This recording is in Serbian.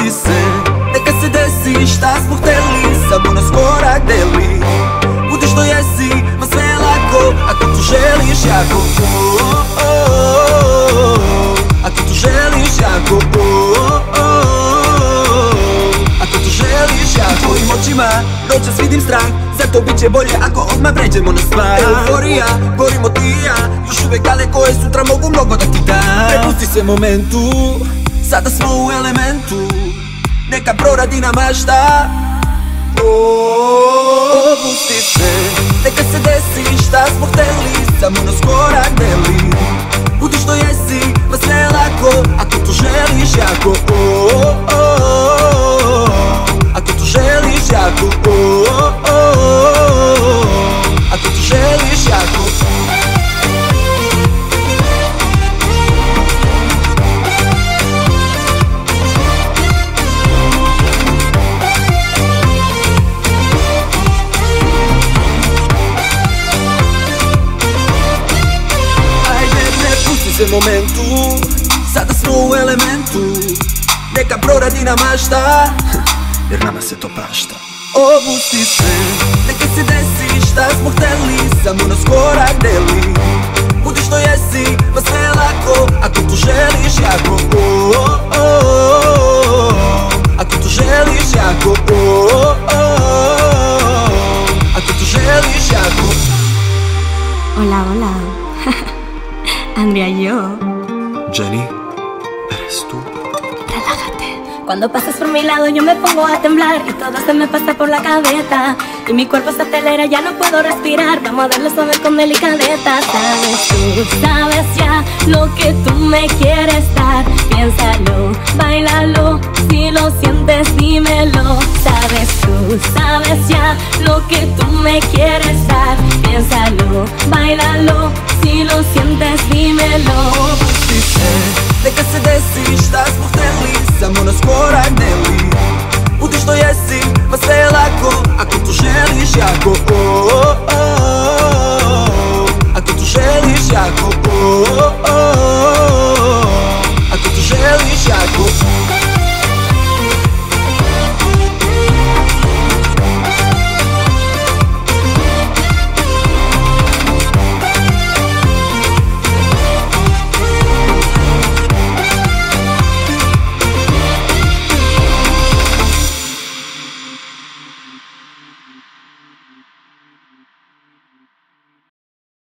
Pusti se, neka se desi šta smo hteli, samo nas korak deli. Budi što jesi, ma sve je lako, ako tu želiš jako. Ako tu želiš jako. Ako tu želiš jako. Tvojim očima noćas vidim strah, zato bit će bolje ako odmah pređemo na stvar. Euforija, gorimo ti i ja, još uvek daleko je, sutra mogu mnogo da ti dam. Prepusti se momentu, sada smo u elementu, neka proradi na mašta. Pusti se, neka se desi šta smo hteli, samo nas korak deli. Budi što jesi, ma sve je lako, ako tu želiš jako. Ako tu želiš jako. Ako tu želiš jako. Se momentu, sada smo u elementu, neka proradi na mašta, jer nama se to prašta. Pusti se, neka se desi šta smo hteli, samo nas korak deli. Budi što jesi, ma sve je lako, ako tu želiš jako. Ako tu želiš jako. Ako tu želiš jako. Hola, hola. Andrea y yo. Jenny, ¿eres tú? Relájate. Cuando pasas por mi lado yo me pongo a temblar y todo se me pasa por la cabeza y mi cuerpo se acelera, ya no puedo respirar. Vamos a darle suave con delicadeza. Sabes tú, sabes ya lo que tú me quieres dar. Piénsalo, bailalo, si lo sientes dímelo. Sabes tú, sabes ya lo que tú me quieres dar. Piénsalo, bailalo, si lo sientes dímelo. Pusti se, neka se desi šta smo hteli, samo nas korak deli. Budi što jesi, ma sve je lako, ako tu želiš jako.